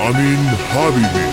امین حبیبی.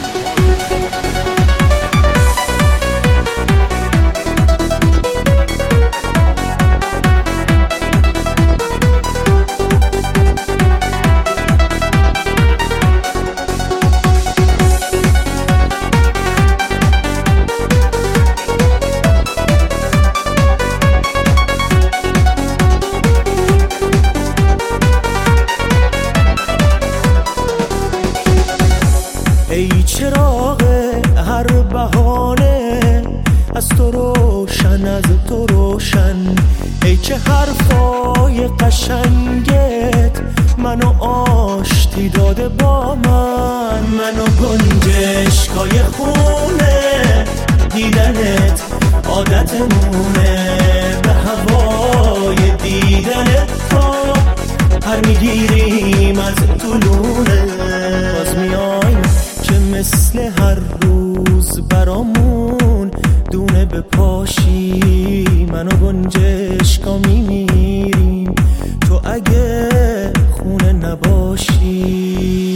ای چراغ هر بهانه از تو روشن، از تو روشن. ای که حرفای قشنگت منو آشتی داده با منو گنجشکای خونه دیدنت عادتمونه، به هوای دیدنت تا هر میگیریم از طولونه. باز میایم که مثل هر روز برامون دونه بپاشی، من و گنجشکا میمیریم تو اگه خونه نباشی.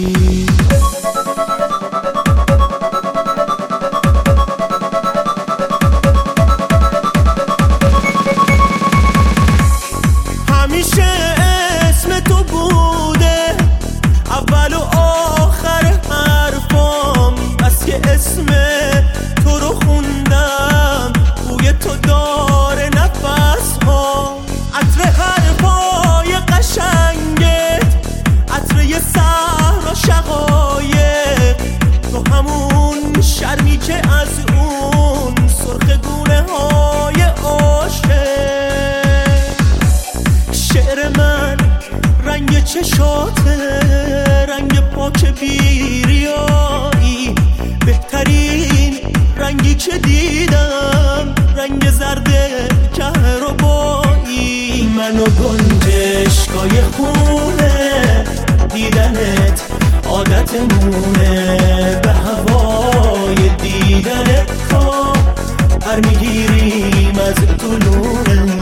همیشه اسم تو بوده اول و آخر حرفام، بس که اسم تو رو خوندم بوی تو داره نفس ها. عطر حرفای قشنگت، عطر یه صحرا شقایق، تو همون شرمی که از اون سرخ گونه های عاشق. شعر من رنگ چشاته، رنگ پاک بیریایی، بهترین رنگی که دیدم رنگ زرد کهربایی. من و گنجشکای خونه دیدنت عادتمونه، به هوای دیدنت تا هر میگیریم از طولونه.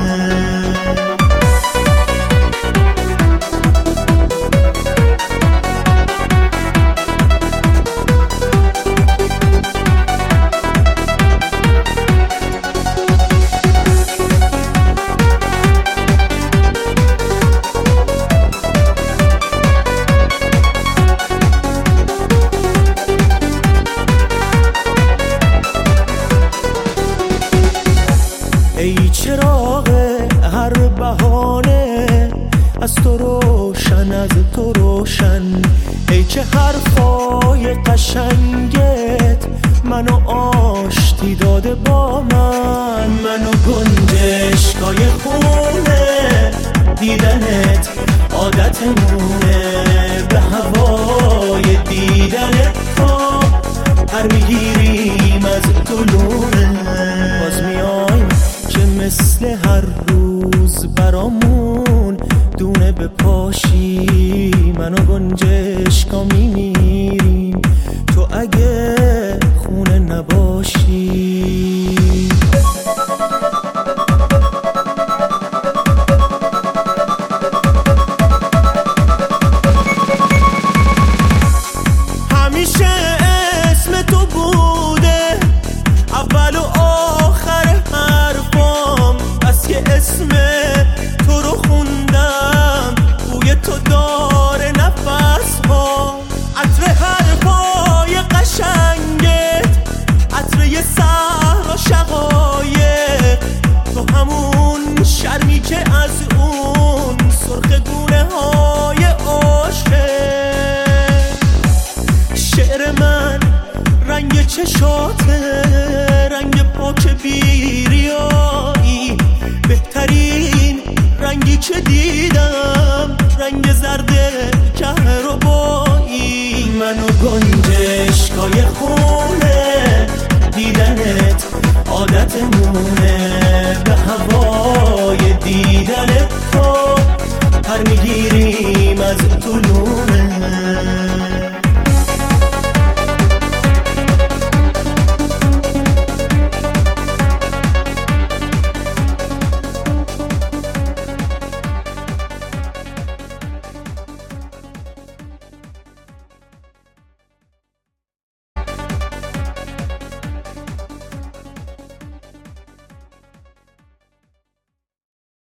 ای چراغ هر بهانه از تو روشن، از تو روشن. ای که حرفای قشنگت منو آشتی داده با منو گنجشکای خونه دیدنت عادتمونه، به هوای دیدنت تا هر میگیریم از طولونه. باز میایم که مثل هر روز برامون دونه بپاشی، من و گنجشکا میمیریم تو اگه خونه نباشی. همیشه اسم تو بوده اول و آخر حرفام، بس که اسم تو رو خوندم بوی تو داره نفس ها. عطر حرفای قشنگت، عطر یه صحرا شقایق، تو همون شرمی که از اون سرخ گونه های عاشق. شعر من رنگ چشاته، رنگ پاک بیریایی، بهترین رنگی که دیدم رنگ زرد کهربایی. من و گنجشکای خونه دیدنت عادتمونه، به هوای دیدنت تا هر میگیریم از طولونه.